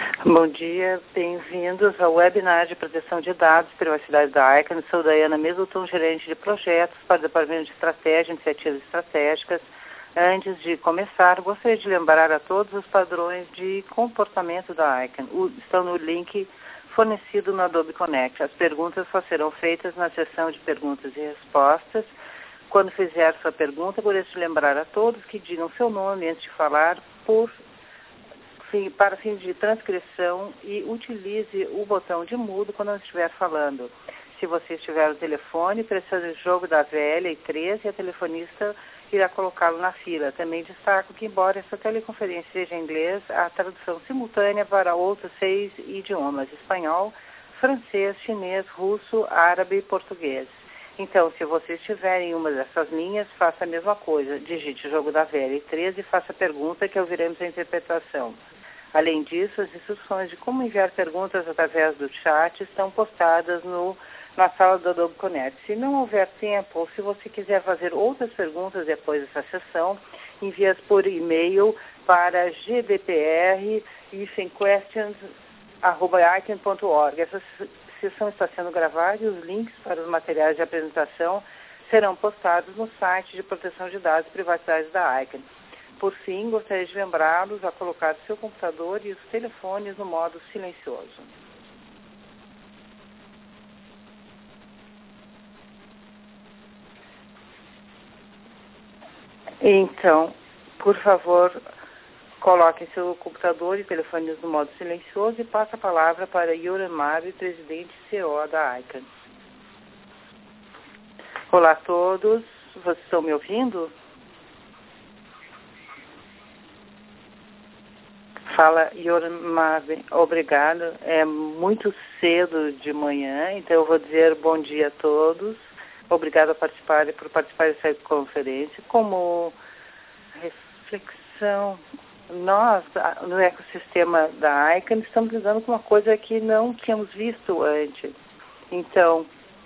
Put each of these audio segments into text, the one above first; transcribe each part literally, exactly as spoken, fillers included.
Bom dia, bem-vindos ao webinar de proteção de dados e privacidade da ICANN. Sou Dayana Middleton, gerente de projetos para o Departamento de Estratégia e Iniciativas Estratégicas. Antes de começar, gostaria de lembrar a todos os padrões de comportamento da ICANN. O, estão no link fornecido no Adobe Connect. As perguntas só serão feitas na seção de perguntas e respostas. Quando fizer sua pergunta, gostaria de lembrar a todos que digam seu nome antes de falar por Sim, para fins de transcrição e utilize o botão de mudo quando não estiver falando. Se você estiver no telefone, pressione o jogo da velha e três e a telefonista irá colocá-lo na fila. Também destaco que, embora essa teleconferência seja em inglês, há tradução simultânea para outros seis idiomas: espanhol, francês, chinês, russo, árabe e português. Então, se você estiver em uma dessas linhas, faça a mesma coisa. Digite o jogo da velha e três e faça a pergunta que ouviremos a interpretação. Além disso, as instruções de como enviar perguntas através do chat estão postadas no, na sala do Adobe Connect. Se não houver tempo, ou se você quiser fazer outras perguntas depois dessa sessão, envie-as por e-mail para g d p r questions arroba icon ponto org. Essa sessão está sendo gravada e os links para os materiais de apresentação serão postados no site de proteção de dados e privacidade da ICANN. Por fim, gostaria de lembrá-los a colocar o seu computador e os telefones no modo silencioso. Então, por favor, coloque seu computador e telefones no modo silencioso e passe a palavra para Yoram Mabe, presidente C E O da ICANN. Olá a todos, vocês estão me ouvindo? Fala, Yoram Mabe. Obrigado. É muito cedo de manhã, então eu vou dizer bom dia a todos. Obrigado a participar, por participar dessa conferência. Como reflexão, nós, no ecossistema da ICANN, estamos lidando com uma coisa que não tínhamos visto antes. Então,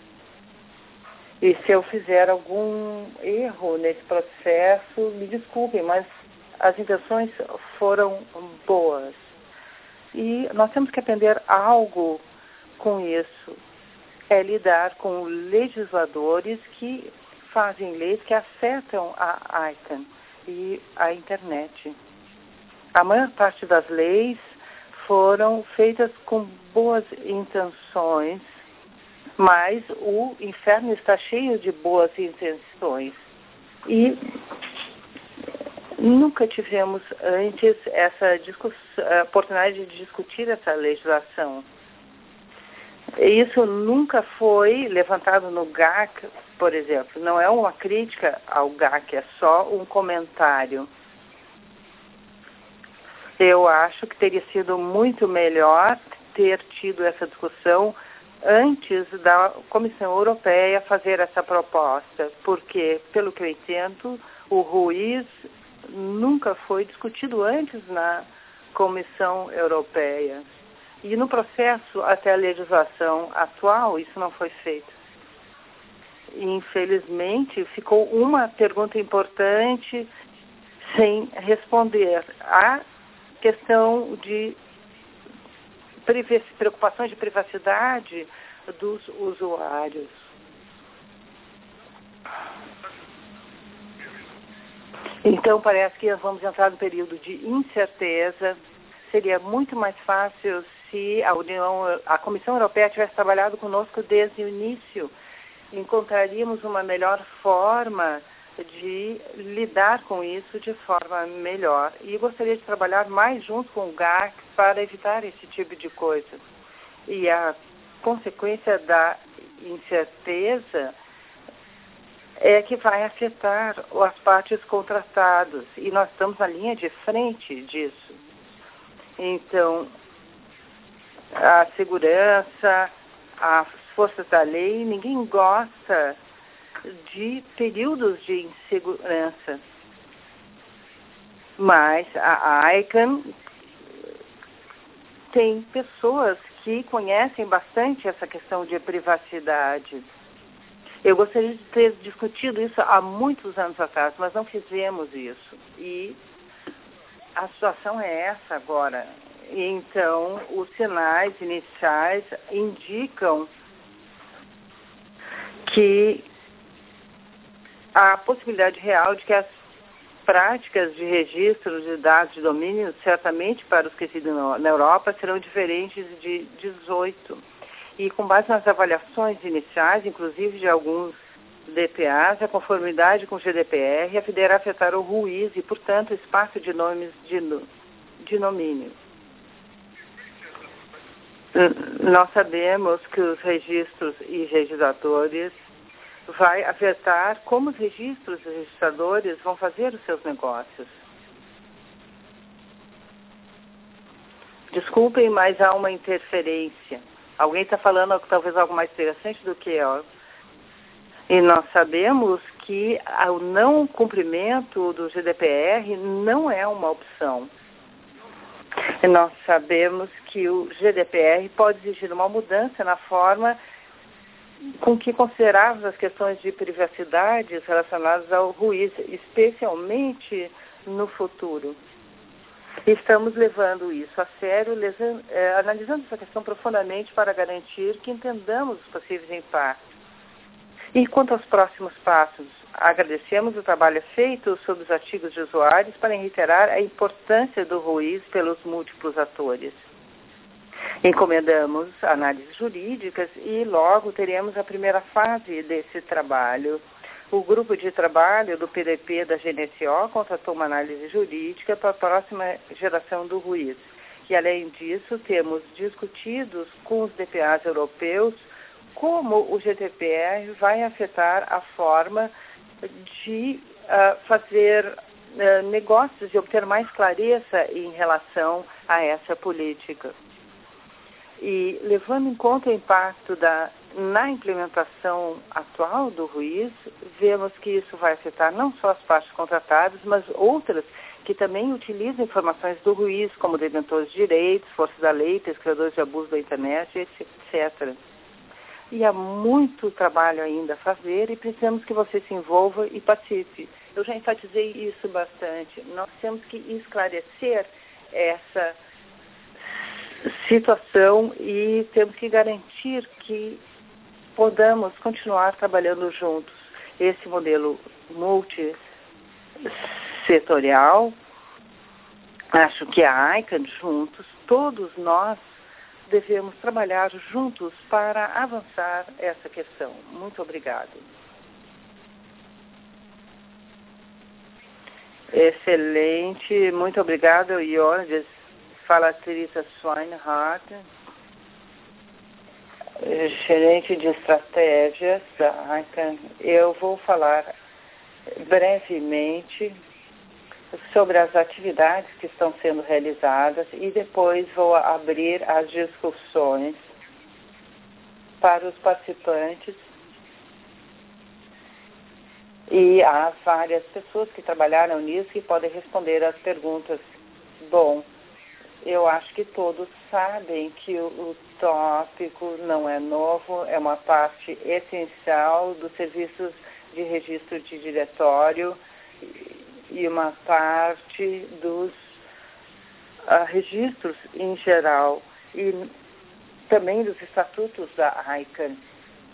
e se eu fizer algum erro nesse processo, me desculpem, mas as intenções foram boas. E nós temos que aprender algo com isso. É lidar com legisladores que fazem leis que afetam a ICANN e a internet. A maior parte das leis foram feitas com boas intenções, mas o inferno está cheio de boas intenções. E nunca tivemos antes essa oportunidade de discutir essa legislação. Isso nunca foi levantado no G A C, por exemplo. Não é uma crítica ao G A C, é só um comentário. Eu acho que teria sido muito melhor ter tido essa discussão antes da Comissão Europeia fazer essa proposta, porque, pelo que eu entendo, o ruíz nunca foi discutido antes na Comissão Europeia. E no processo até a legislação atual, isso não foi feito. Infelizmente, ficou uma pergunta importante sem responder. A questão de preocupações de privacidade dos usuários. Então, parece que vamos entrar num período de incerteza. Seria muito mais fácil se a União, a Comissão Europeia tivesse trabalhado conosco desde o início. Encontraríamos uma melhor forma de lidar com isso de forma melhor. E gostaria de trabalhar mais junto com o G A C para evitar esse tipo de coisa. E a consequência da incerteza é que vai afetar as partes contratadas. E nós estamos na linha de frente disso. Então, a segurança, as forças da lei, ninguém gosta de períodos de insegurança. Mas a ICANN tem pessoas que conhecem bastante essa questão de privacidade. Eu gostaria de ter discutido isso há muitos anos atrás, mas não fizemos isso. E a situação é essa agora. Então, os sinais iniciais indicam que há a possibilidade real de que as práticas de registro de dados de domínio, certamente para os que residem na Europa, serão diferentes de dezoito. E com base nas avaliações iniciais, inclusive de alguns D P As, a conformidade com o G D P R poderá afetar o RUIS e, portanto, o espaço de nomes de, de domínio. Nós sabemos que os registros e registradores vai afetar como os registros e registradores vão fazer os seus negócios. Desculpem, mas há uma interferência. Alguém está falando talvez algo mais interessante do que eu. E nós sabemos que o não cumprimento do G D P R não é uma opção. E nós sabemos que o G D P R pode exigir uma mudança na forma com que considerarmos as questões de privacidade relacionadas ao RUIS, especialmente no futuro. Estamos levando isso a sério, lesando, é, analisando essa questão profundamente para garantir que entendamos os possíveis impactos. E quanto aos próximos passos, agradecemos o trabalho feito sobre os artigos de usuários para reiterar a importância do RUIS pelos múltiplos atores. Encomendamos análises jurídicas e logo teremos a primeira fase desse trabalho. O grupo de trabalho do P D P da G N S O contratou uma análise jurídica para a próxima geração do RUIS. E, além disso, temos discutido com os D P As europeus como o G D P R vai afetar a forma de uh, fazer uh, negócios e obter mais clareza em relação a essa política. E, levando em conta o impacto da, na implementação atual do RUIS, vemos que isso vai afetar não só as partes contratadas, mas outras que também utilizam informações do RUIS, como detentores de direitos, forças da lei, pesquisadores de abuso da internet, etcétera. E há muito trabalho ainda a fazer e precisamos que você se envolva e participe. Eu já enfatizei isso bastante. Nós temos que esclarecer essa situação e temos que garantir que podamos continuar trabalhando juntos. Esse modelo multissetorial, acho que a I C A N juntos, todos nós devemos trabalhar juntos para avançar essa questão. Muito obrigado. Excelente, muito obrigado, Iones. Fala a Teresa Schweinhardt, gerente de estratégias da I C A N. Eu vou falar brevemente sobre as atividades que estão sendo realizadas e depois vou abrir as discussões para os participantes. E há várias pessoas que trabalharam nisso e podem responder às perguntas. Bom, eu acho que todos sabem que o, o tópico não é novo, é uma parte essencial dos serviços de registro de diretório e uma parte dos uh, registros em geral e também dos estatutos da I C A N.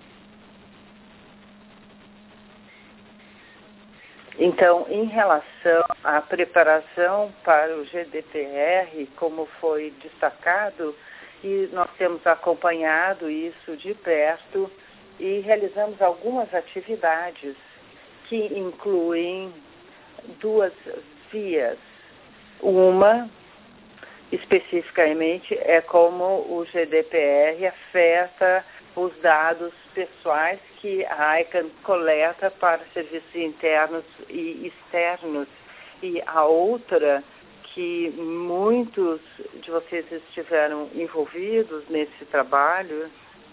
Então, em relação à preparação para o G D P R, como foi destacado, e nós temos acompanhado isso de perto e realizamos algumas atividades que incluem duas vias. Uma, especificamente, é como o G D P R afeta os dados pessoais que a I C A N coleta para serviços internos e externos. E a outra, que muitos de vocês estiveram envolvidos nesse trabalho,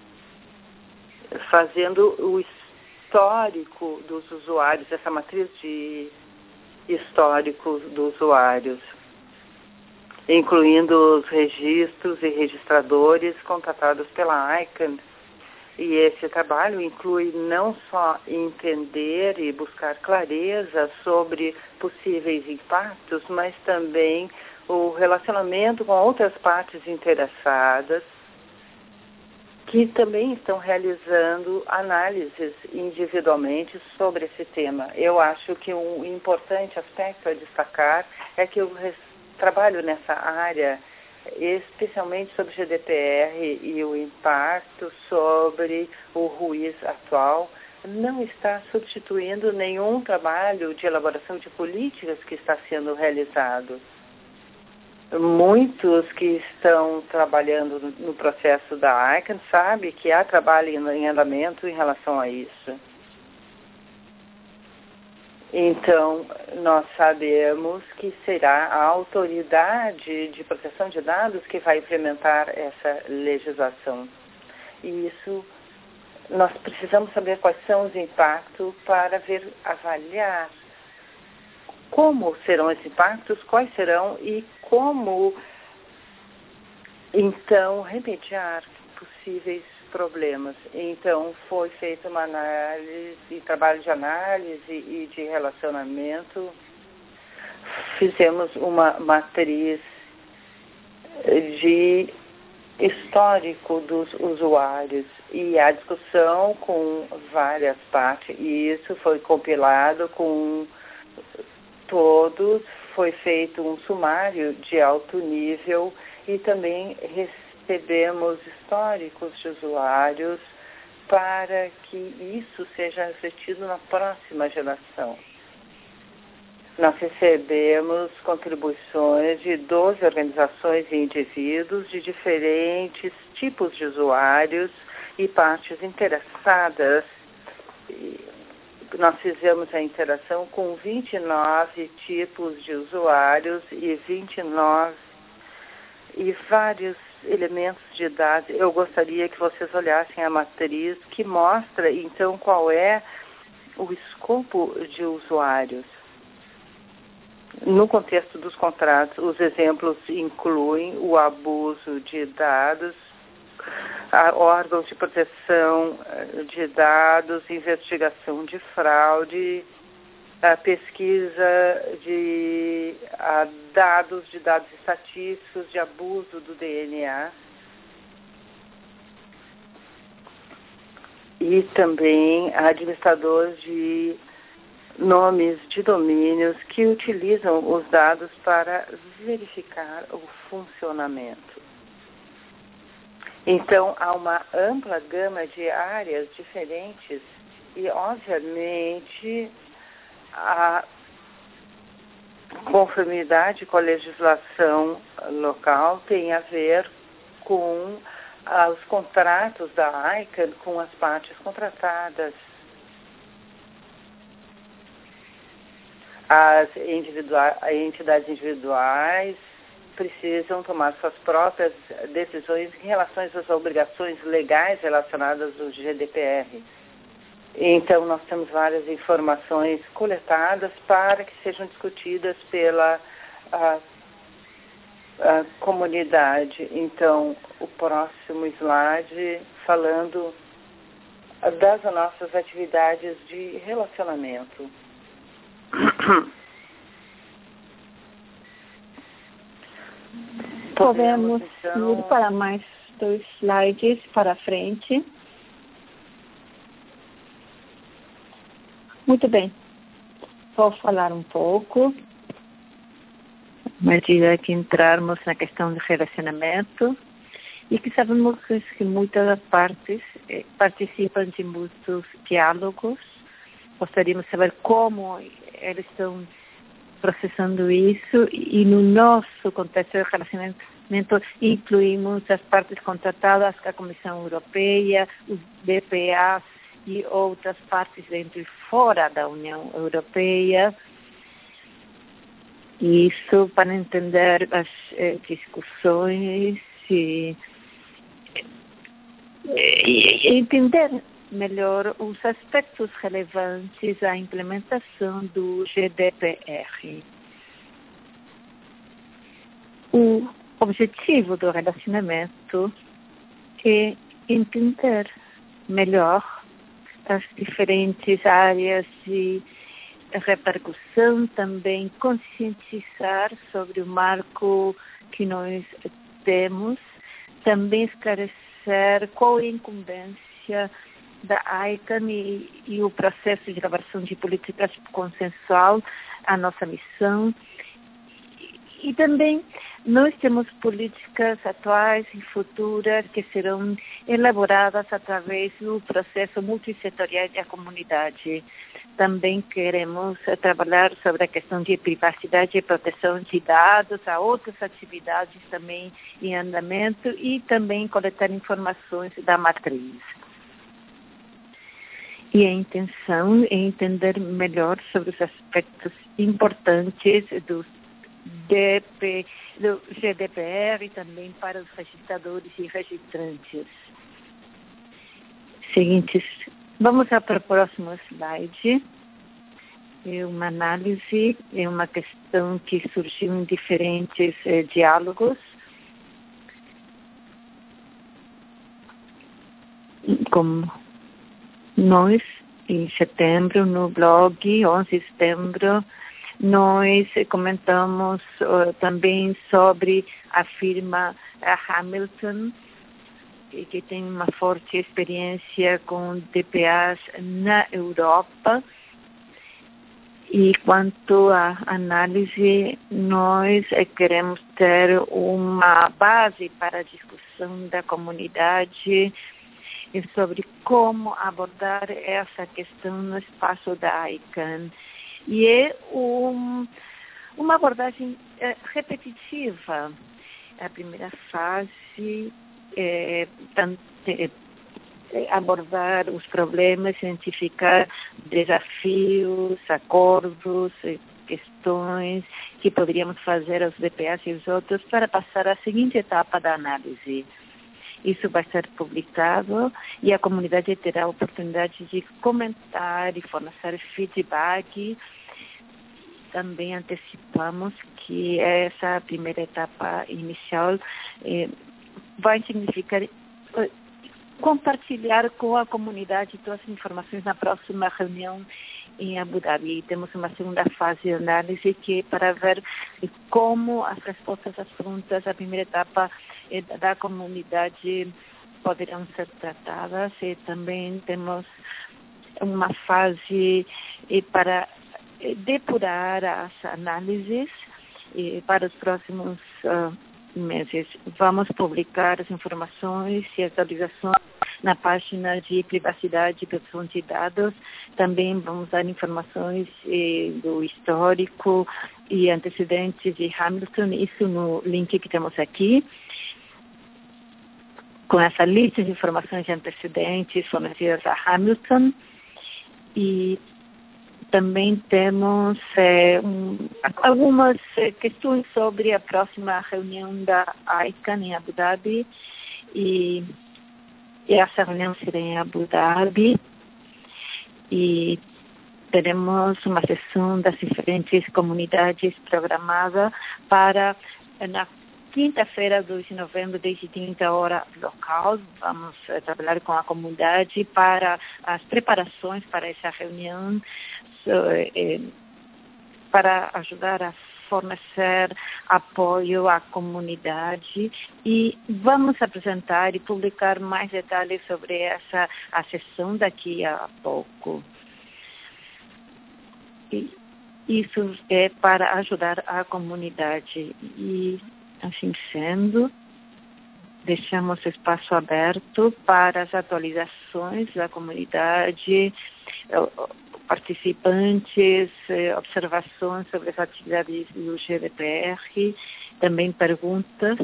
fazendo o histórico dos usuários, essa matriz de histórico dos usuários, incluindo os registros e registradores contratados pela I C A N. E esse trabalho inclui não só entender e buscar clareza sobre possíveis impactos, mas também o relacionamento com outras partes interessadas, que também estão realizando análises individualmente sobre esse tema. Eu acho que um importante aspecto a destacar é que eu trabalho nessa área, especialmente sobre o G D P R e o impacto sobre o ruíz atual, não está substituindo nenhum trabalho de elaboração de políticas que está sendo realizado. Muitos que estão trabalhando no, no processo da ICANN sabem que há trabalho em, em andamento em relação a isso. Então, nós sabemos que será a autoridade de proteção de dados que vai implementar essa legislação. E isso, nós precisamos saber quais são os impactos para ver, avaliar como serão esses impactos, quais serão e como, então, remediar possíveis problemas. Então, foi feita uma análise, trabalho de análise e de relacionamento. Fizemos uma matriz de histórico dos usuários e a discussão com várias partes. E isso foi compilado com todos, foi feito um sumário de alto nível e também recebemos históricos de usuários para que isso seja refletido na próxima geração. Nós recebemos contribuições de doze organizações e indivíduos de diferentes tipos de usuários e partes interessadas. Nós fizemos a interação com vinte e nove tipos de usuários e vinte e nove e vários elementos de dados. Eu gostaria que vocês olhassem a matriz que mostra, então, qual é o escopo de usuários. No contexto dos contratos, os exemplos incluem o abuso de dados, órgãos de proteção de dados, investigação de fraude, a pesquisa de a dados, de dados estatísticos, de abuso do D N A. E também administradores de nomes de domínios que utilizam os dados para verificar o funcionamento. Então, há uma ampla gama de áreas diferentes e, obviamente, a conformidade com a legislação local tem a ver com ah, os contratos da ICANN com as partes contratadas. As individua- entidades individuais precisam tomar suas próprias decisões em relação às obrigações legais relacionadas ao G D P R. Então, nós temos várias informações coletadas para que sejam discutidas pela a, a comunidade. Então, o próximo slide falando das nossas atividades de relacionamento. Podemos então ir para mais dois slides para frente. Muito bem. Vou falar um pouco, à medida que entrarmos na questão de relacionamento, e que sabemos que muitas das partes eh, participam de muitos diálogos. Gostaríamos de saber como eles estão processando isso, e no nosso contexto de relacionamento incluímos as partes contratadas, a Comissão Europeia, os D P As e outras partes dentro e fora da União Europeia. Isso para entender as eh, discussões e, e, e entender melhor os aspectos relevantes à implementação do G D P R. O objetivo do relacionamento é entender melhor as diferentes áreas e repercussão, também conscientizar sobre o marco que nós temos, também esclarecer qual é a incumbência da ICANN e, e o processo de elaboração de políticas consensual, a nossa missão. E, e também nós temos políticas atuais e futuras que serão elaboradas através do processo multissetorial da comunidade. Também queremos trabalhar sobre a questão de privacidade e proteção de dados, há outras atividades também em andamento e também coletar informações da matriz. E a intenção é entender melhor sobre os aspectos importantes do, D P, do G D P R e também para os registradores e registrantes. Seguintes, vamos para o próximo slide. É uma análise, é uma questão que surgiu em diferentes eh, diálogos. Como nós, em setembro, no blog, onze de setembro, nós comentamos uh, também sobre a firma uh, Hamilton, que, que tem uma forte experiência com D P As na Europa. E quanto à análise, nós uh, queremos ter uma base para a discussão da comunidade sobre como abordar essa questão no espaço da ICANN. E é um, uma abordagem é, repetitiva. A primeira fase é, é, é abordar os problemas, identificar desafios, acordos, questões que poderíamos fazer aos D P As e os outros para passar à seguinte etapa da análise. Isso vai ser publicado e a comunidade terá a oportunidade de comentar e fornecer feedback. Também antecipamos que essa primeira etapa inicial eh, vai significar eh, compartilhar com a comunidade todas as informações na próxima reunião em Abu Dhabi. Temos uma segunda fase de análise que é para ver como as respostas às perguntas da primeira etapa da comunidade poderão ser tratadas, e também temos uma fase para depurar as análises para os próximos uh, meses. Vamos publicar as informações e atualizações na página de privacidade e proteção de dados. Também vamos dar informações eh, do histórico e antecedentes de Hamilton, isso no link que temos aqui, com essa lista de informações de antecedentes fornecidas a Hamilton. E também temos é, um, algumas é, questões sobre a próxima reunião da ICANN em Abu Dhabi. E, e essa reunião será em Abu Dhabi. E teremos uma sessão das diferentes comunidades programada para, na quinta-feira, dois de novembro, desde trinta horas local. Vamos uh, trabalhar com a comunidade para as preparações para essa reunião, so, eh, para ajudar a fornecer apoio à comunidade, e vamos apresentar e publicar mais detalhes sobre essa a sessão daqui a pouco. E isso é para ajudar a comunidade. E assim sendo, deixamos espaço aberto para as atualizações da comunidade, participantes, observações sobre as atividades do G D P R, também perguntas.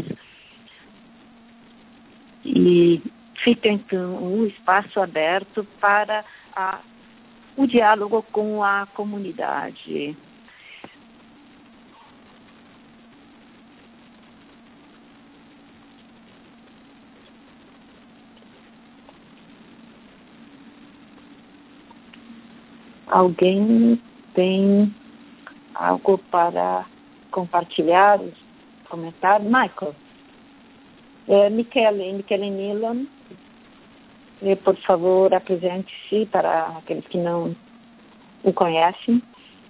E fica então um espaço aberto para a, o diálogo com a comunidade. Alguém tem algo para compartilhar, comentar? Michael. É, Michele, Michele Milan, é, por favor, apresente-se para aqueles que não o conhecem.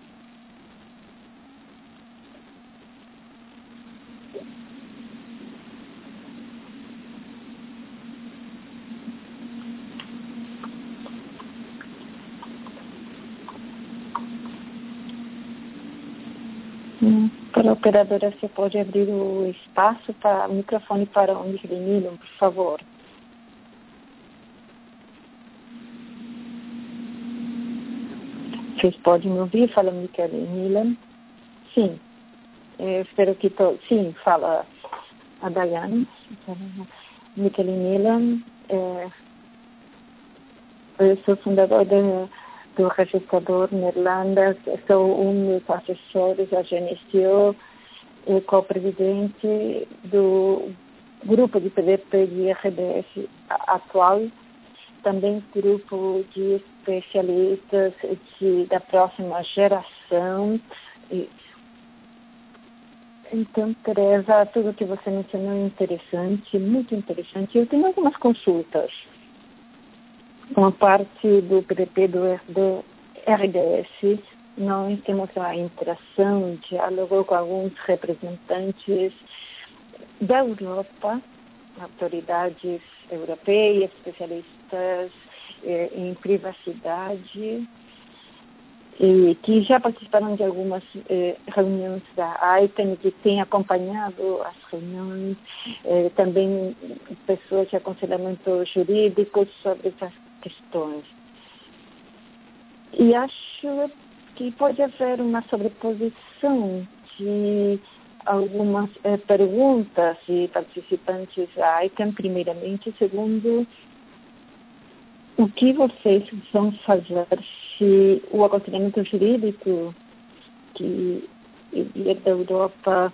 Hum, Para a operadora, você pode abrir o espaço para o microfone para o Michele Nilan, por favor. Vocês podem me ouvir? Fala Michele Nilan. Sim. Eu espero que to... Sim, fala a Daiane. Michele Nilan. É... Eu sou fundador de... do registrador Neerlandes, sou um dos assessores da G N S O e co-presidente do grupo de P D P de R D S atual, também grupo de especialistas de, da próxima geração. E, então, Teresa, tudo que você mencionou é interessante, muito interessante. Eu tenho algumas consultas. Uma parte do P D P do R D S, nós temos a interação, diálogo com alguns representantes da Europa, autoridades europeias, especialistas eh, em privacidade, e que já participaram de algumas eh, reuniões da ICANN, que têm acompanhado as reuniões, eh, também pessoas de aconselhamento jurídico sobre essas questões. E acho que pode haver uma sobreposição de algumas eh, perguntas de participantes da ICANN, primeiramente. Segundo, o que vocês vão fazer se o aconselhamento jurídico que vier da Europa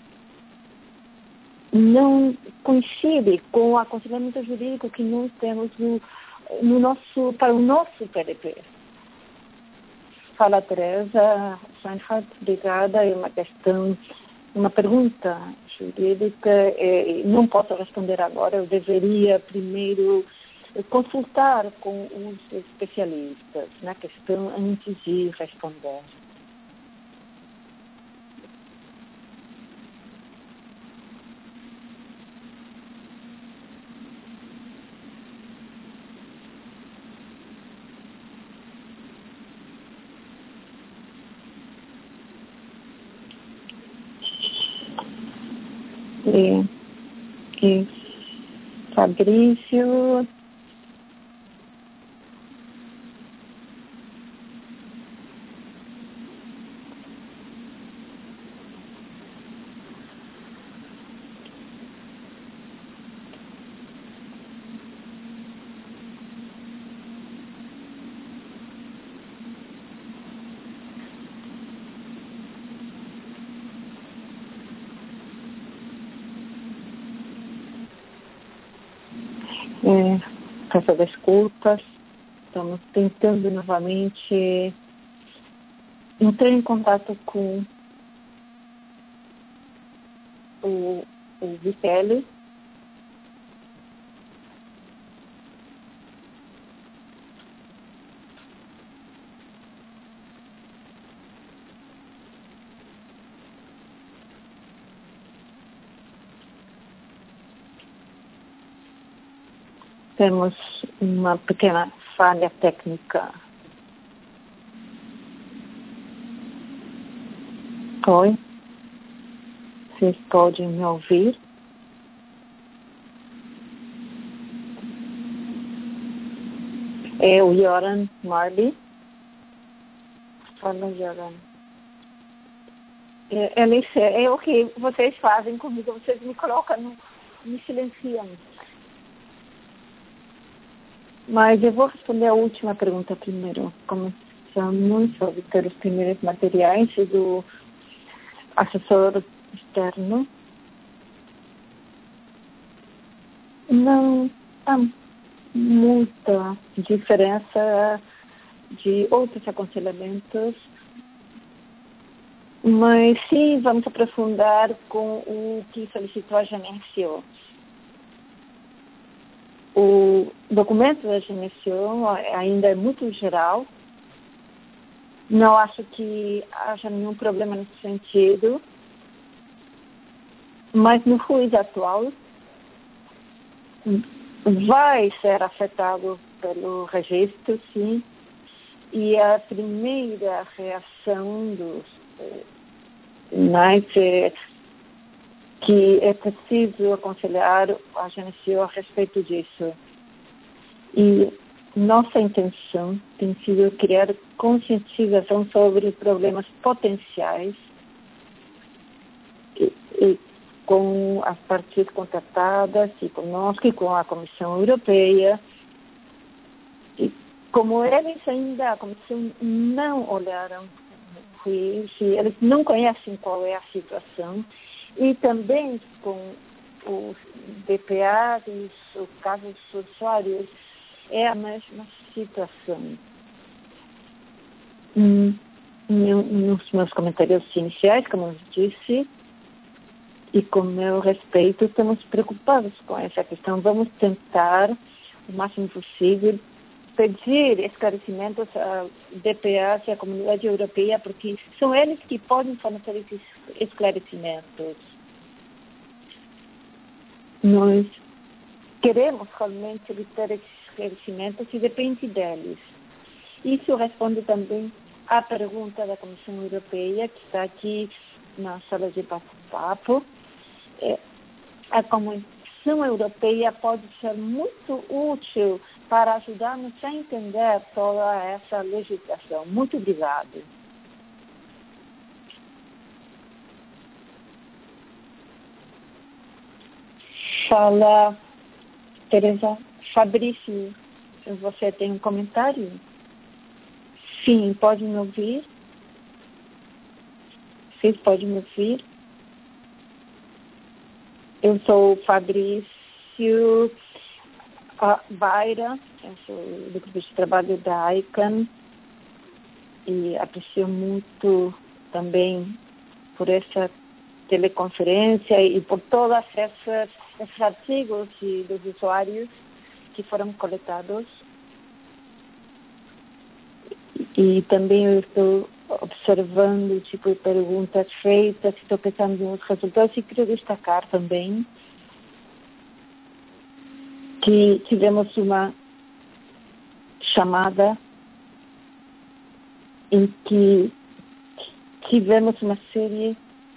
não coincide com o aconselhamento jurídico que nós temos no No nosso, para o nosso P D P. Fala, Teresa Reinhardt, obrigada. É uma questão, uma pergunta jurídica. É, não posso responder agora. Eu deveria primeiro consultar com os especialistas na questão antes de responder. E, e Fabrício, É, peço desculpas, estamos tentando novamente entrar em contato com o, o Vitele. Temos uma pequena falha técnica. Oi? Vocês podem me ouvir? É o Joran Marley. Fala, Joran. É, Alice, é o que vocês fazem comigo. Vocês me colocam, no, me silenciam. Mas eu vou responder a última pergunta primeiro. Começamos a obter os primeiros materiais do assessor externo. Não há muita diferença de outros aconselhamentos, mas sim vamos aprofundar com o que solicitou a G N S O. O documento da G N S O ainda é muito geral. Não acho que haja nenhum problema nesse sentido. Mas no ruído atual vai ser afetado pelo registro, sim. E a primeira reação dos mas é, que é preciso aconselhar a G N C O a respeito disso. E nossa intenção tem sido criar conscientização sobre problemas potenciais e, e com as partes contratadas e conosco e com a Comissão Europeia. E como eles ainda, a Comissão, não olharam isso, eles não conhecem qual é a situação, e também com os D P As e os casos dos usuários, é a mesma situação. Hum, nos meus comentários iniciais, como eu disse, e com meu respeito, estamos preocupados com essa questão. Vamos tentar, o máximo possível, pedir esclarecimentos a D P As e à comunidade europeia, porque são eles que podem fornecer esses esclarecimentos. Nós queremos realmente obter esses esclarecimentos e depende deles. Isso responde também à pergunta da Comissão Europeia, que está aqui na sala de bate-papo. É, a Comissão Europeia pode ser muito útil para ajudar-nos a entender toda essa legislação. Muito obrigado. Fala, Teresa. Fabrício, você tem um comentário? Sim, pode me ouvir? Vocês podem me ouvir? Eu sou o Fabrício Baira, eu sou do grupo de trabalho da I C A N e aprecio muito também por essa teleconferência e por todos essas, esses artigos e dos usuários que foram coletados. E também eu estou observando o tipo de perguntas feitas, estou pensando nos resultados e queria destacar também que tivemos uma chamada em que tivemos uma série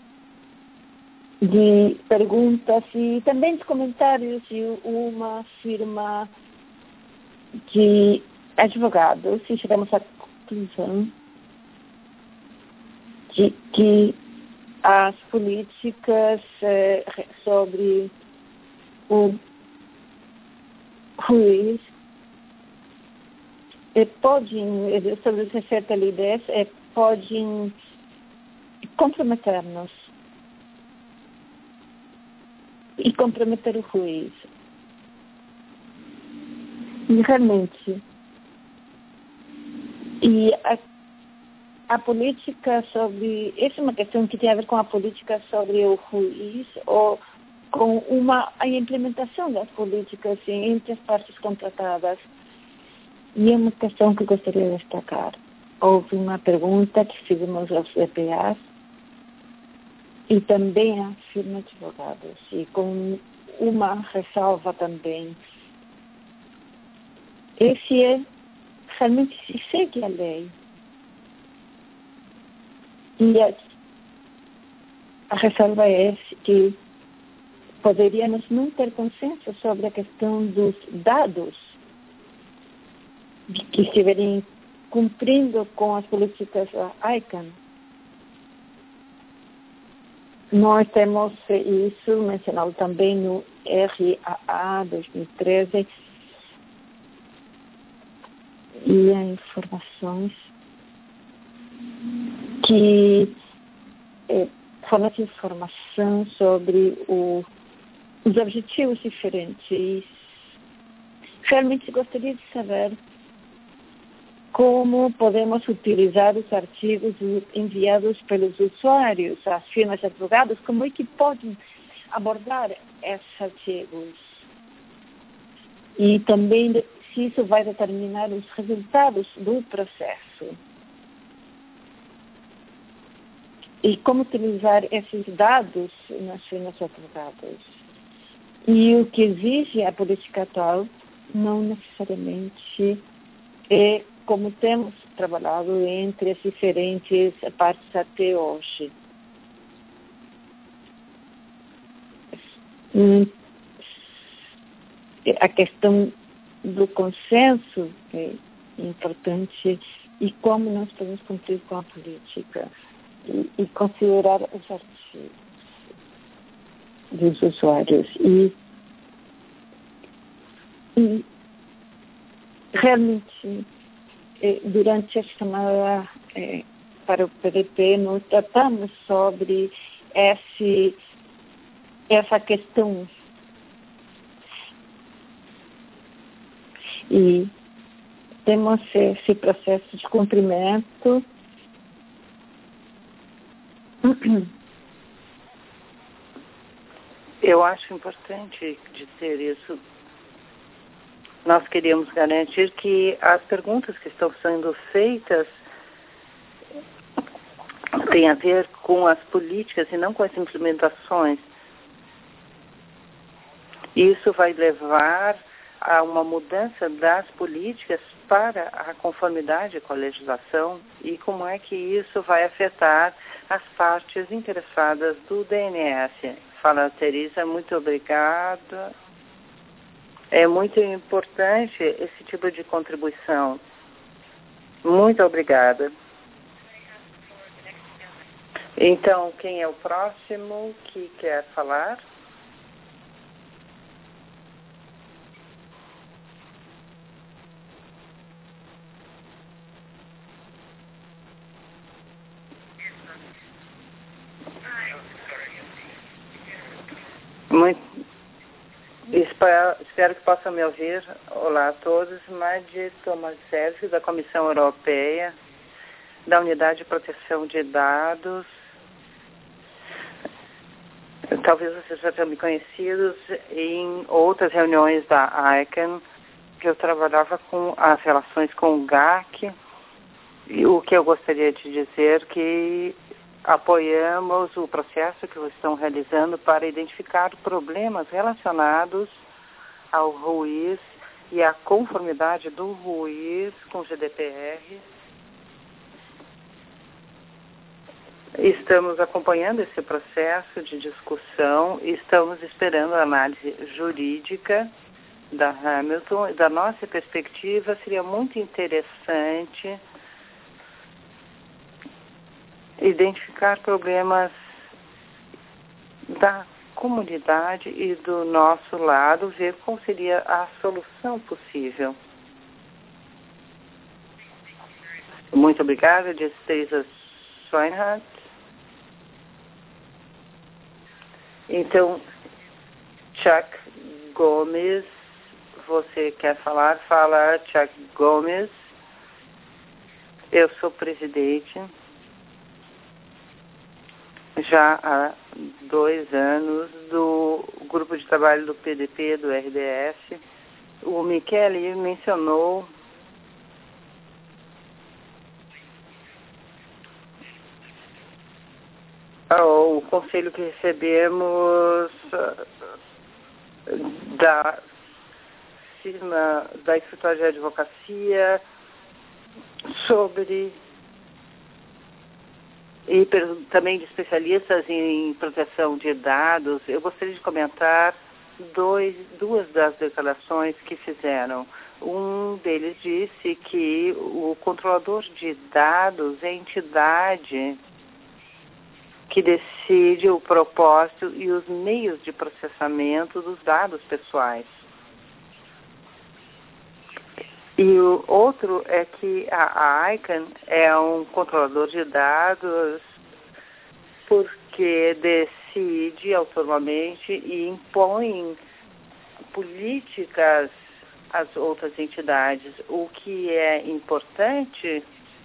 de perguntas e também de comentários e uma firma de advogados e chegamos à conclusão de que as políticas eh, sobre o juiz eh, podem, sobre o C C T L dez, eh, podem comprometer-nos e comprometer o juiz. E realmente, e a, a política sobre, essa é uma questão que tem a ver com a política sobre o juiz ou com uma, a implementação das políticas entre as partes contratadas. E é uma questão que eu gostaria de destacar. Houve uma pergunta que fizemos aos D P As e também à firma de advogados, e com uma ressalva também. Esse é, realmente se segue a lei. E a, a ressalva é que poderíamos não ter consenso sobre a questão dos dados que estiverem cumprindo com as políticas da I C A N. Nós temos isso mencionado também no R A A dois mil e treze e há informações que eh, fornecem informação sobre o, os objetivos diferentes. Realmente gostaria de saber como podemos utilizar os artigos enviados pelos usuários, as firmas de advogados, como é que podem abordar esses artigos. E também se isso vai determinar os resultados do processo. E como utilizar esses dados nas firmas de advogados. E o que exige a política atual não necessariamente é como temos trabalhado entre as diferentes partes até hoje. a questão do consenso é importante e como nós podemos cumprir com a política e, e considerar os artigos dos usuários e, e realmente durante a chamada eh, para o P D P nós tratamos sobre esse, essa questão e temos esse processo de cumprimento. Eu acho importante dizer isso. Nós queríamos garantir que as perguntas que estão sendo feitas têm a ver com as políticas e não com as implementações. Isso vai levar a uma mudança das políticas para a conformidade com a legislação e como é que isso vai afetar as partes interessadas do D N S. Fala, Teresa, muito obrigada. É muito importante esse tipo de contribuição. Muito obrigada. Então, quem é o próximo que quer falar? Muito, espero, espero que possam me ouvir. Olá a todos. Maddy Tomasevic, da Comissão Europeia, da Unidade de Proteção de Dados. Talvez vocês já tenham me conhecido em outras reuniões da I C A N, que eu trabalhava com as relações com o G A C. E o que eu gostaria de dizer que apoiamos o processo que vocês estão realizando para identificar problemas relacionados ao RUIS e à conformidade do RUIS com o G D P R. Estamos acompanhando esse processo de discussão e estamos esperando a análise jurídica da Hamilton. Da nossa perspectiva, seria muito interessante identificar problemas da comunidade e do nosso lado, ver qual seria a solução possível. Muito obrigada, disse Teresa Schweinhardt. Então, Chuck Gomes, você quer falar? Fala, Chuck Gomes. Eu sou presidente já há dois anos do grupo de trabalho do P D P, do R D S. O Michele mencionou o conselho que recebemos da CISMA, da Escritório de Advocacia, sobre e também de especialistas em proteção de dados. Eu gostaria de comentar dois, duas das declarações que fizeram. Um deles disse que o controlador de dados é a entidade que decide o propósito e os meios de processamento dos dados pessoais. E o outro é que a I C A N é um controlador de dados porque decide autonomamente e impõe políticas às outras entidades. O que é importante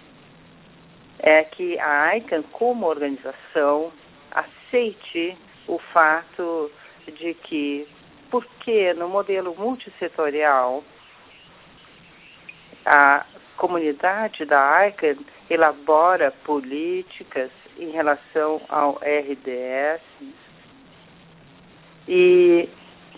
é que a I C A N, como organização, aceite o fato de que, porque no modelo multissetorial, a comunidade da I C A N elabora políticas em relação ao R D S e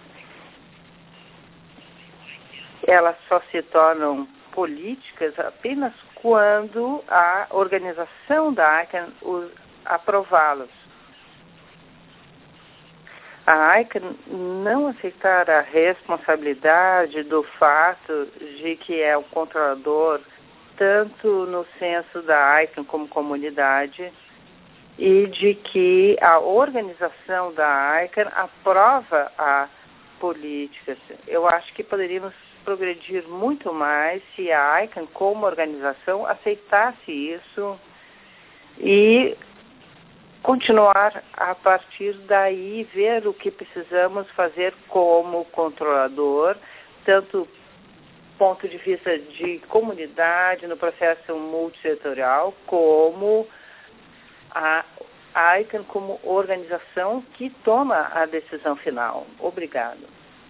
elas só se tornam políticas apenas quando a organização da I C A N aprová-los. a ICANN não aceitar a responsabilidade do fato de que é o controlador, tanto no senso da ICANN como comunidade, e de que a organização da ICANN aprova a política. Eu acho que poderíamos progredir muito mais se a ICANN, como organização, aceitasse isso e continuar a partir daí, ver o que precisamos fazer como controlador, tanto do ponto de vista de comunidade, no processo multissetorial, como a ICANN como organização que toma a decisão final. Obrigado.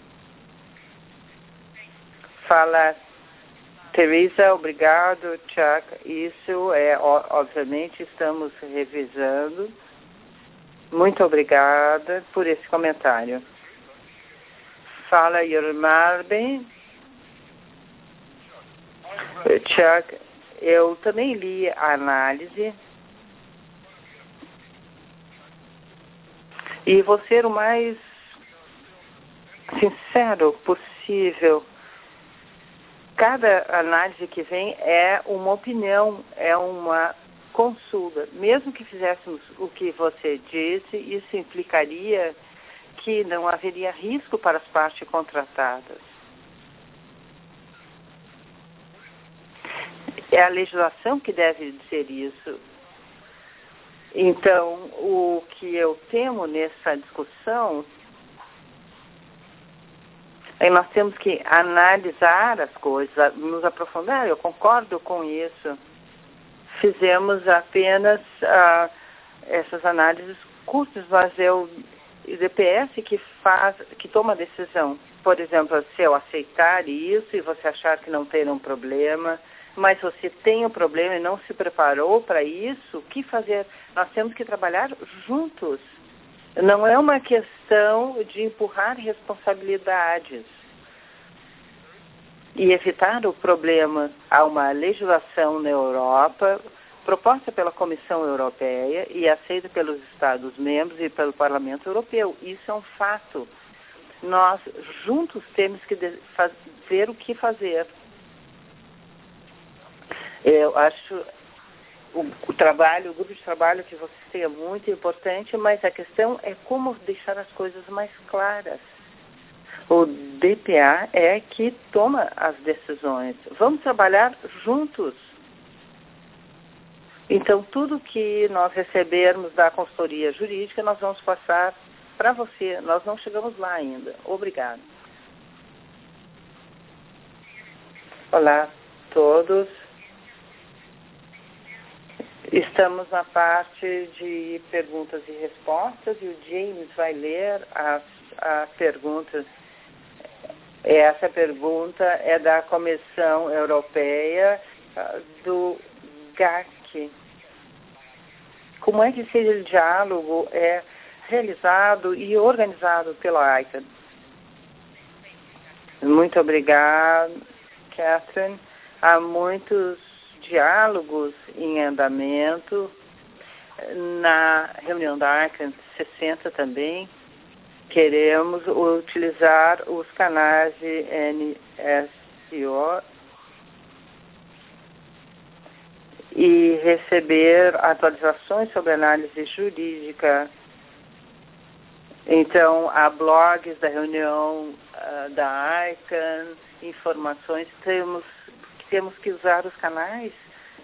Fala Teresa, obrigado, Chuck. Isso é, obviamente, estamos revisando. Muito obrigada por esse comentário. Fala Yormarben. Chuck, eu também li a análise e vou ser o mais sincero possível. Cada análise que vem é uma opinião, é uma consulta. Mesmo que fizéssemos o que você disse, isso implicaria que não haveria risco para as partes contratadas. É a legislação que deve dizer isso. Então, o que eu temo nessa discussão é que nós temos que analisar as coisas, nos aprofundar. Eu concordo com isso. Fizemos apenas uh, essas análises curtas, mas é o I D P S que faz, que toma a decisão. Por exemplo, se eu aceitar isso e você achar que não tem um problema, mas você tem um problema e não se preparou para isso, o que fazer? Nós temos que trabalhar juntos. Não é uma questão de empurrar responsabilidades e evitar o problema. Há uma legislação na Europa, proposta pela Comissão Europeia e aceita pelos Estados-membros e pelo Parlamento Europeu. Isso é um fato. Nós juntos temos que ver o que fazer. Eu acho o, o trabalho, o grupo de trabalho que vocês têm é muito importante, mas a questão é como deixar as coisas mais claras. O D P A é que toma as decisões. Vamos trabalhar juntos. Então, tudo que nós recebermos da consultoria jurídica, nós vamos passar para você. Nós não chegamos lá ainda. Obrigado. Olá a todos. Estamos na parte de perguntas e respostas e o James vai ler as, as perguntas. Essa pergunta é da Comissão Europeia, do G A C. Como é que esse diálogo é realizado e organizado pela ICANN? Muito obrigada, Catherine. Há muitos diálogos em andamento, na reunião da ICANN sessenta também. Queremos utilizar os canais de N S O e receber atualizações sobre análise jurídica. Então, há blogs da reunião uh, da ICANN, informações. Temos, temos que usar os canais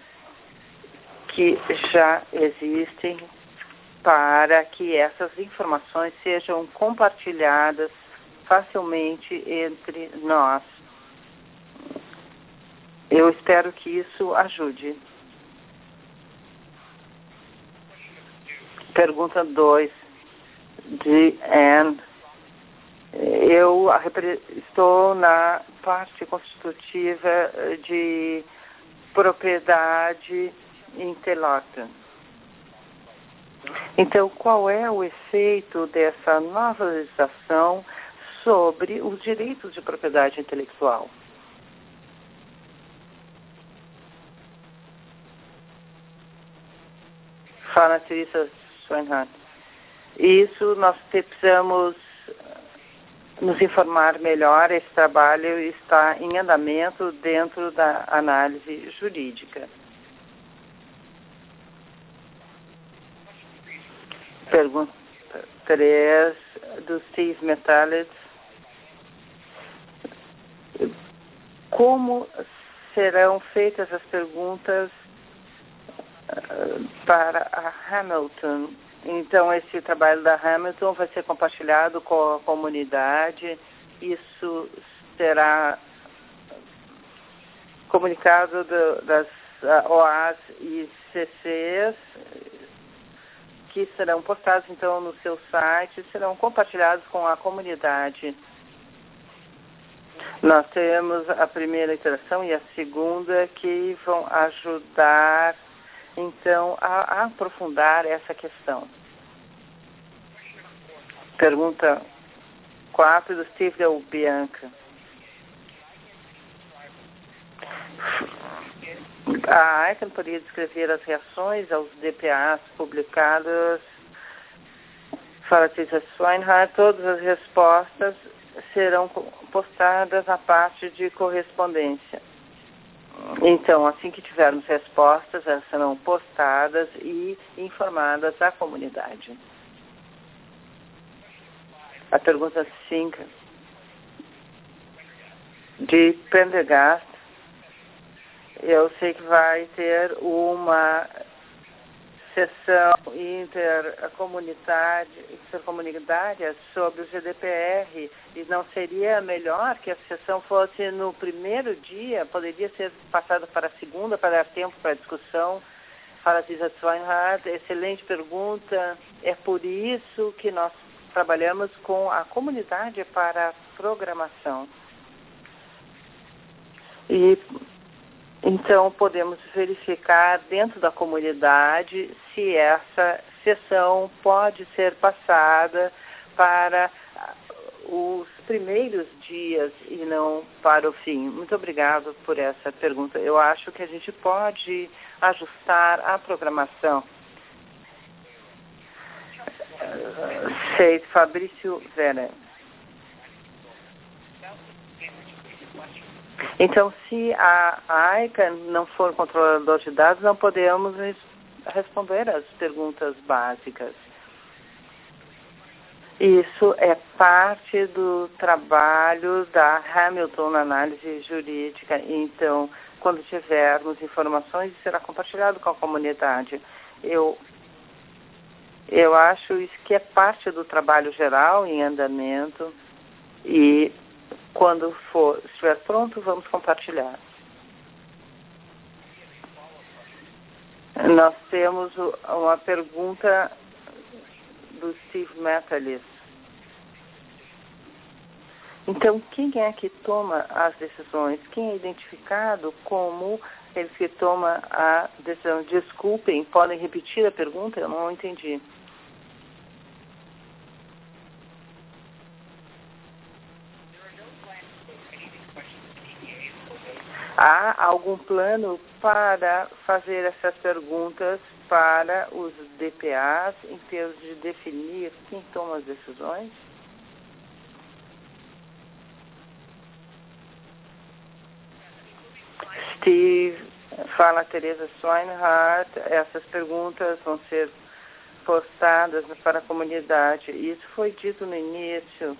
que já existem para que essas informações sejam compartilhadas facilmente entre nós. Eu espero que isso ajude. Pergunta dois, de Anne. Eu estou na parte constitutiva de propriedade intelectual. Então, qual é o efeito dessa nova legislação sobre os direitos de propriedade intelectual? Fala, Teresa Schweinhardt. Isso nós precisamos nos informar melhor. Esse trabalho está em andamento dentro da análise jurídica. Pergunta três, do Steve Metallet. Como serão feitas as perguntas uh, para a Hamilton? Então, esse trabalho da Hamilton vai ser compartilhado com a comunidade. Isso será comunicado do, das uh, O As e C Cs, que serão postados, então, no seu site, serão compartilhados com a comunidade. Nós temos a primeira iteração e a segunda que vão ajudar, então, a, a aprofundar essa questão. Pergunta quatro, do Steve Del Bianca. A ICANN poderia descrever as reações aos D P As publicadas para César Swinehart. Todas as respostas serão postadas na parte de correspondência. Então, assim que tivermos respostas, elas serão postadas e informadas à comunidade. A pergunta cinco, de Prendergast. Eu sei que vai ter uma sessão intercomunitária, intercomunitária sobre o G D P R, e não seria melhor que a sessão fosse no primeiro dia? Poderia ser passada para a segunda, para dar tempo para a discussão? Fala César Swinehart, excelente pergunta. É por isso que nós trabalhamos com a comunidade para a programação. E então, podemos verificar dentro da comunidade se essa sessão pode ser passada para os primeiros dias e não para o fim. Muito obrigado por essa pergunta. Eu acho que a gente pode ajustar a programação. Seis, Fabrício Vera. Então, se a, a ICANN não for controlador de dados, não podemos responder às perguntas básicas. Isso é parte do trabalho da Hamilton na análise jurídica. Então, quando tivermos informações, será compartilhado com a comunidade. Eu, eu acho isso que é parte do trabalho geral em andamento e quando for, estiver pronto, vamos compartilhar. Nós temos uma pergunta do Steve Metallis. Então, quem é que toma as decisões? Quem é identificado como aqueles que tomam a decisão? Desculpem, podem repetir a pergunta? Eu não entendi. Há algum plano para fazer essas perguntas para os D P As em termos de definir quem toma as decisões? Steve, fala Teresa Swinehart, essas perguntas vão ser postadas para a comunidade. Isso foi dito no início.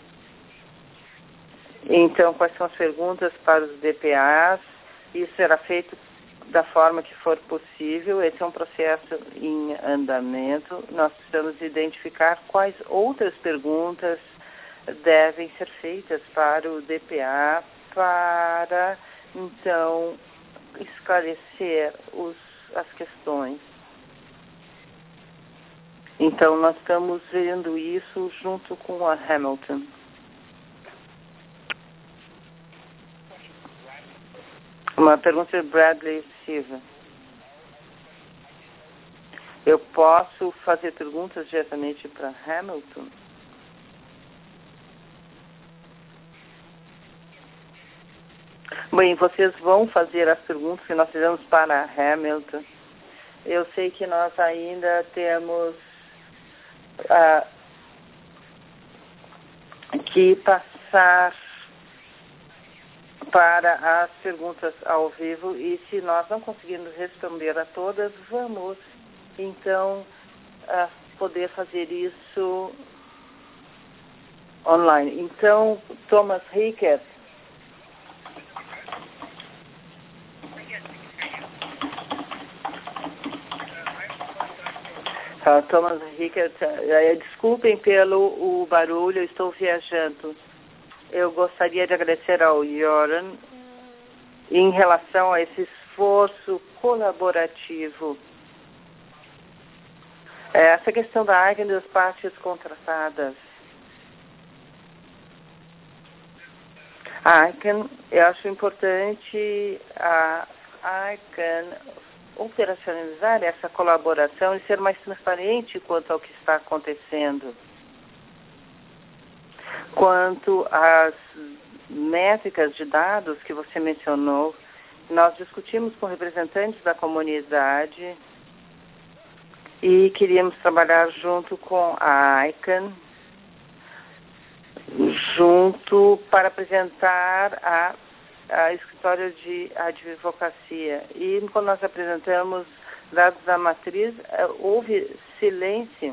Então, quais são as perguntas para os D P As? Isso será feito da forma que for possível. Esse é um processo em andamento. Nós precisamos identificar quais outras perguntas devem ser feitas para o D P A para, então, esclarecer os, as questões. Então, nós estamos vendo isso junto com a Hamilton. Uma pergunta de Bradley Silva. Eu posso fazer perguntas diretamente para Hamilton? Bem, vocês vão fazer as perguntas que nós fizemos para Hamilton. Eu sei que nós ainda temos uh, que passar passar para as perguntas ao vivo e se nós não conseguirmos responder a todas, vamos então uh, poder fazer isso online. Então, Thomas Rickert. Uh, Thomas Rickert, uh, desculpem pelo o barulho, eu estou viajando. Eu gostaria de agradecer ao Joran em relação a esse esforço colaborativo. Essa questão da ICANN e das partes contratadas. A ICANN, eu acho importante a ICANN operacionalizar essa colaboração e ser mais transparente quanto ao que está acontecendo. Quanto às métricas de dados que você mencionou, nós discutimos com representantes da comunidade e queríamos trabalhar junto com a ICANN, junto para apresentar a, a escritório de advocacia. E quando nós apresentamos dados da matriz, houve silêncio.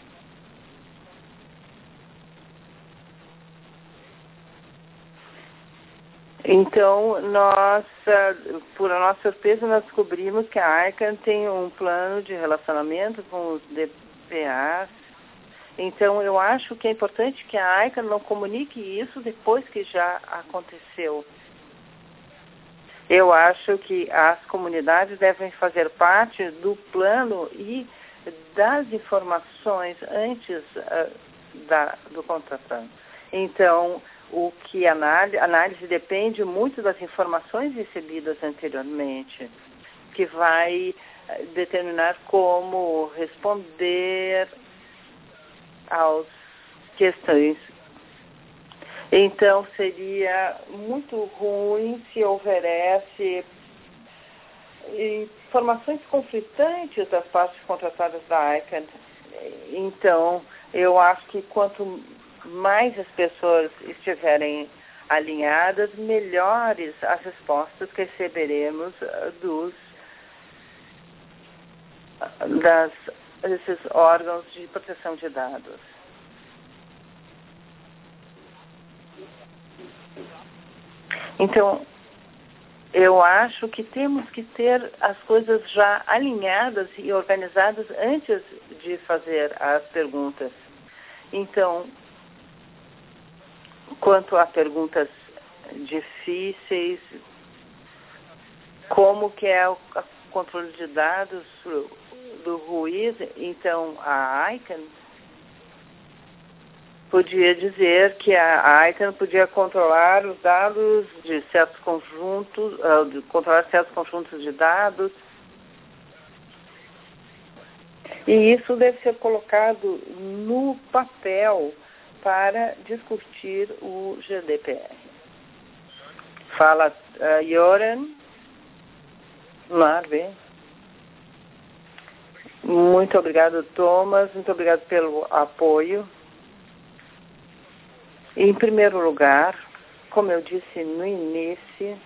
Então, nós, por a nossa surpresa, nós descobrimos que a ICANN tem um plano de relacionamento com os D P As. Então, eu acho que é importante que a ICANN não comunique isso depois que já aconteceu. Eu acho que as comunidades devem fazer parte do plano e das informações antes uh, da, do contratante. Então, o que a análise, análise depende muito das informações recebidas anteriormente, que vai determinar como responder às questões. Então, seria muito ruim se houvesse informações conflitantes das partes contratadas da ICANN. Então, eu acho que quanto mais as pessoas estiverem alinhadas, melhores as respostas que receberemos dos das, desses órgãos de proteção de dados. Então, eu acho que temos que ter as coisas já alinhadas e organizadas antes de fazer as perguntas. Então, quanto a perguntas difíceis, como que é o controle de dados do Ruiz, então a ICANN podia dizer que a ICANN podia controlar os dados de certos conjuntos, uh, controlar certos conjuntos de dados, e isso deve ser colocado no papel para discutir o G D P R. Fala uh, Joran Marve. Muito obrigado, Thomas. Muito obrigado pelo apoio. Em primeiro lugar, como eu disse no início,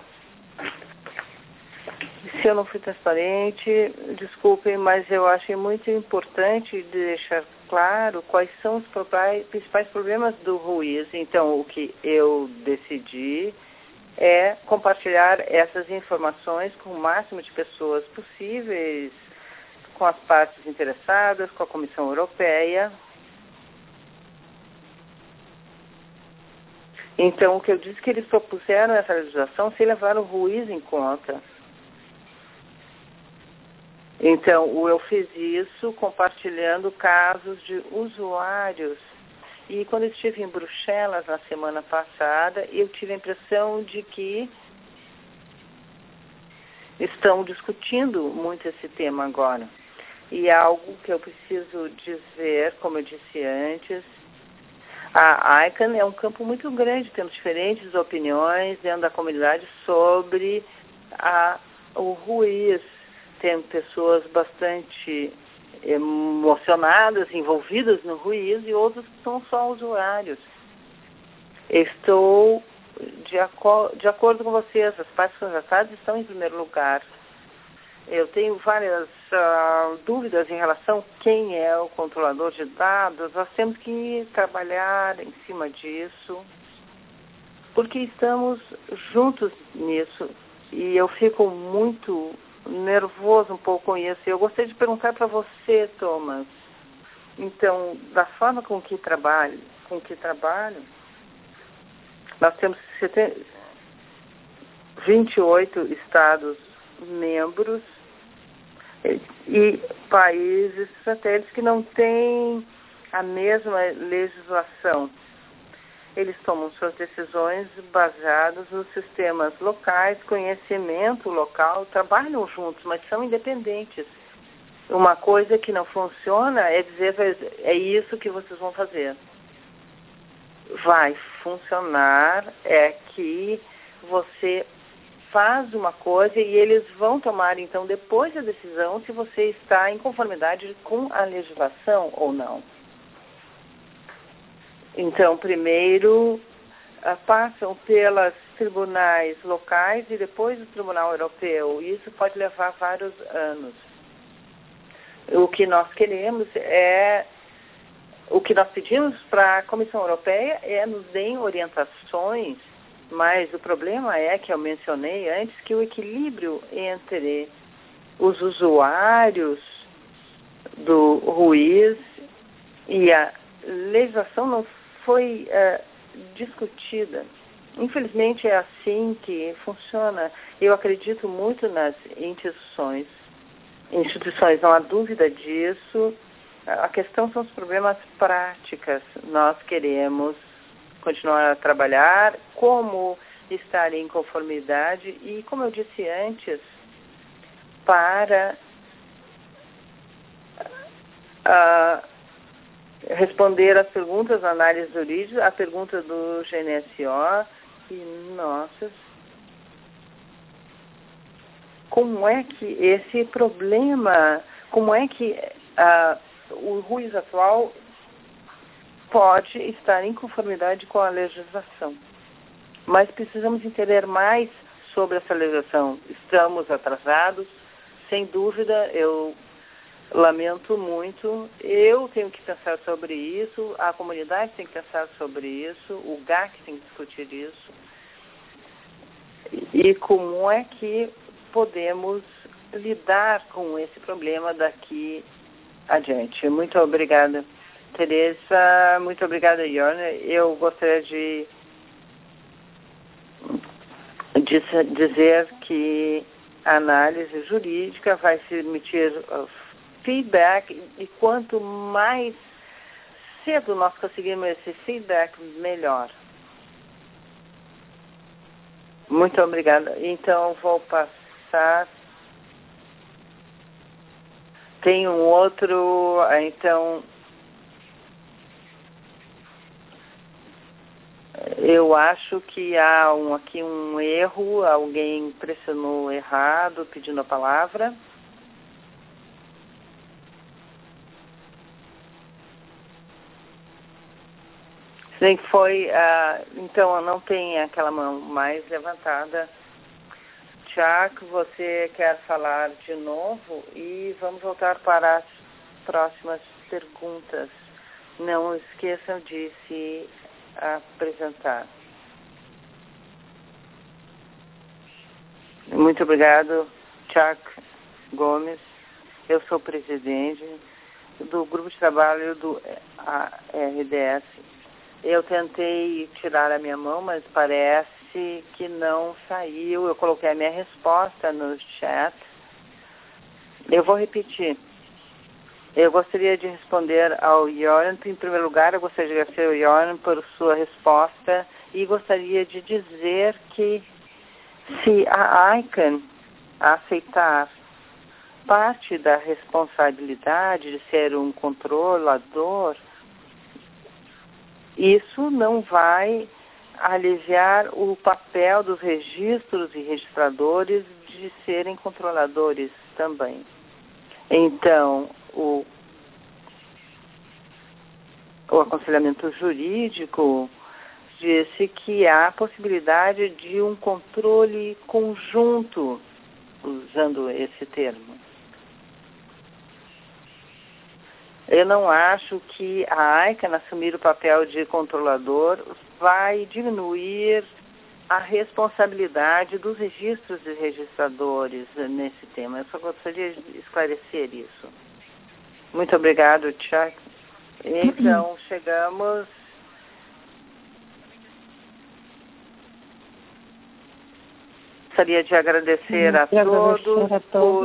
se eu não fui transparente, desculpem, mas eu achei muito importante deixar claro quais são os principais problemas do Ruiz. Então, o que eu decidi é compartilhar essas informações com o máximo de pessoas possíveis, com as partes interessadas, com a Comissão Europeia. Então, o que eu disse que eles propuseram essa legislação sem levar o Ruiz em conta. Então, eu fiz isso compartilhando casos de usuários. E quando eu estive em Bruxelas na semana passada, eu tive a impressão de que estão discutindo muito esse tema agora. E algo que eu preciso dizer, como eu disse antes, a ICANN é um campo muito grande, temos diferentes opiniões dentro da comunidade sobre a, o Ruiz. Tem pessoas bastante emocionadas, envolvidas no Ruiz, e outros que são só usuários. Estou de, aco de acordo com vocês, as partes contratadas estão em primeiro lugar. Eu tenho várias uh, dúvidas em relação a quem é o controlador de dados. Nós temos que trabalhar em cima disso, porque estamos juntos nisso. E eu fico muito nervoso um pouco com isso. Eu gostaria de perguntar para você, Thomas. Então, da forma com que trabalho, com que trabalho, nós temos vinte e oito estados membros e países satélites que não têm a mesma legislação. Eles tomam suas decisões baseadas nos sistemas locais, conhecimento local, trabalham juntos, mas são independentes. Uma coisa que não funciona é dizer, é isso que vocês vão fazer. Vai funcionar é que você faz uma coisa e eles vão tomar, então, depois a decisão se você está em conformidade com a legislação ou não. Então, primeiro, uh, passam pelos tribunais locais e depois o Tribunal Europeu. Isso pode levar vários anos. O que nós queremos é... O que nós pedimos para a Comissão Europeia é nos deem orientações, mas o problema é que eu mencionei antes que o equilíbrio entre os usuários do RUIS e a legislação não foi uh, discutida. Infelizmente é assim que funciona. Eu acredito muito nas instituições. Instituições, não há dúvida disso. A questão são os problemas práticos. Nós queremos continuar a trabalhar, como estar em conformidade e, como eu disse antes, para uh, responder às perguntas da análise jurídica, a pergunta do G N S O e nossas. Como é que esse problema, como é que uh, o RUIS atual pode estar em conformidade com a legislação? Mas precisamos entender mais sobre essa legislação. Estamos atrasados, sem dúvida, eu lamento muito. Eu tenho que pensar sobre isso, a comunidade tem que pensar sobre isso, o G A C tem que discutir isso. E como é que podemos lidar com esse problema daqui adiante. Muito obrigada, Teresa. Muito obrigada, Jorn. Eu gostaria de, de dizer que a análise jurídica vai permitir feedback e quanto mais cedo nós conseguirmos esse feedback, melhor. Muito obrigada. Então, vou passar... Tem um outro, então, eu acho que há um, aqui um erro, alguém pressionou errado, pedindo a palavra. Sim, foi, uh, então não tem aquela mão mais levantada. Tiago, você quer falar de novo e vamos voltar para as próximas perguntas. Não esqueçam de se apresentar. Muito obrigado, Tiago Gomes. Eu sou presidente do grupo de trabalho do R D S. Eu tentei tirar a minha mão, mas parece que não saiu. Eu coloquei a minha resposta no chat. Eu vou repetir. Eu gostaria de responder ao Jorn. Em primeiro lugar, eu gostaria de agradecer ao Jorn por sua resposta e gostaria de dizer que se a ICANN aceitar parte da responsabilidade de ser um controlador, isso não vai aliviar o papel dos registros e registradores de serem controladores também. Então, o, o aconselhamento jurídico disse que há possibilidade de um controle conjunto, usando esse termo. Eu não acho que a ICANN assumir o papel de controlador vai diminuir a responsabilidade dos registros e registradores nesse tema. Eu só gostaria de esclarecer isso. Muito obrigado, Chuck. Então, chegamos... Gostaria de agradecer a todos por...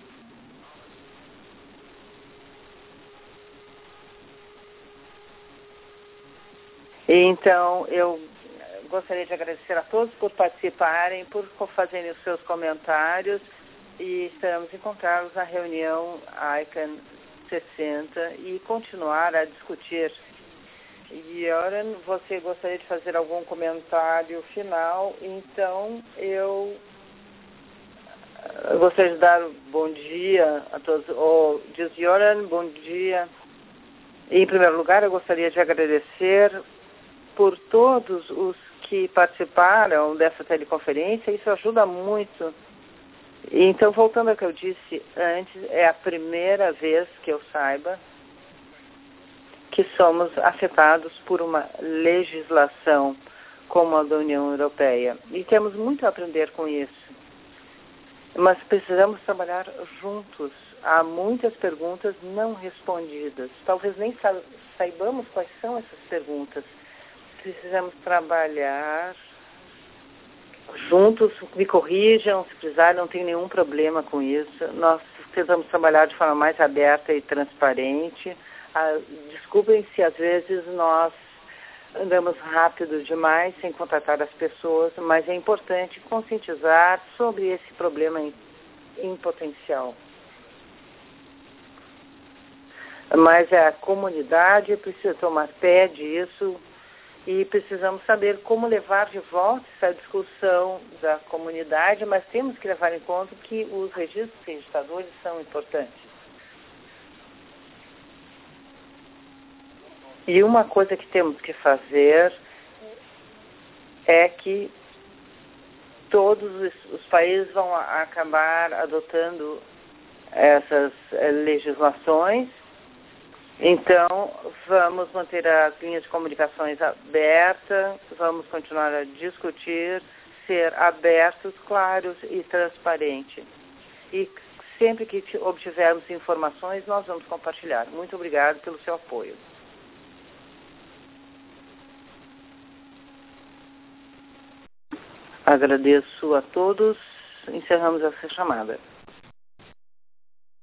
Então, eu gostaria de agradecer a todos por participarem, por fazerem os seus comentários e esperamos encontrá-los na reunião ICANN sessenta e continuar a discutir. Yoran, você gostaria de fazer algum comentário final? Então, eu gostaria de dar bom dia a todos. Oh, diz Yoran, bom dia. Em primeiro lugar, eu gostaria de agradecer por todos os que participaram dessa teleconferência. Isso ajuda muito. Então, voltando ao que eu disse antes, é a primeira vez que eu saiba que somos afetados por uma legislação como a da União Europeia. E temos muito a aprender com isso. Mas precisamos trabalhar juntos. Há muitas perguntas não respondidas. Talvez nem saibamos quais são essas perguntas. Precisamos trabalhar juntos. Me corrijam se precisar, não tem nenhum problema com isso. Nós precisamos trabalhar de forma mais aberta e transparente. Ah, desculpem se às vezes nós andamos rápido demais sem contratar as pessoas, mas é importante conscientizar sobre esse problema em, em potencial. Mas a comunidade precisa tomar pé disso e precisamos saber como levar de volta essa discussão da comunidade, mas temos que levar em conta que os registros registradores são importantes. E uma coisa que temos que fazer é que todos os países vão acabar adotando essas legislações. Então, vamos manter as linhas de comunicações abertas, vamos continuar a discutir, ser abertos, claros e transparentes. E sempre que obtivermos informações, nós vamos compartilhar. Muito obrigado pelo seu apoio. Agradeço a todos. Encerramos essa chamada.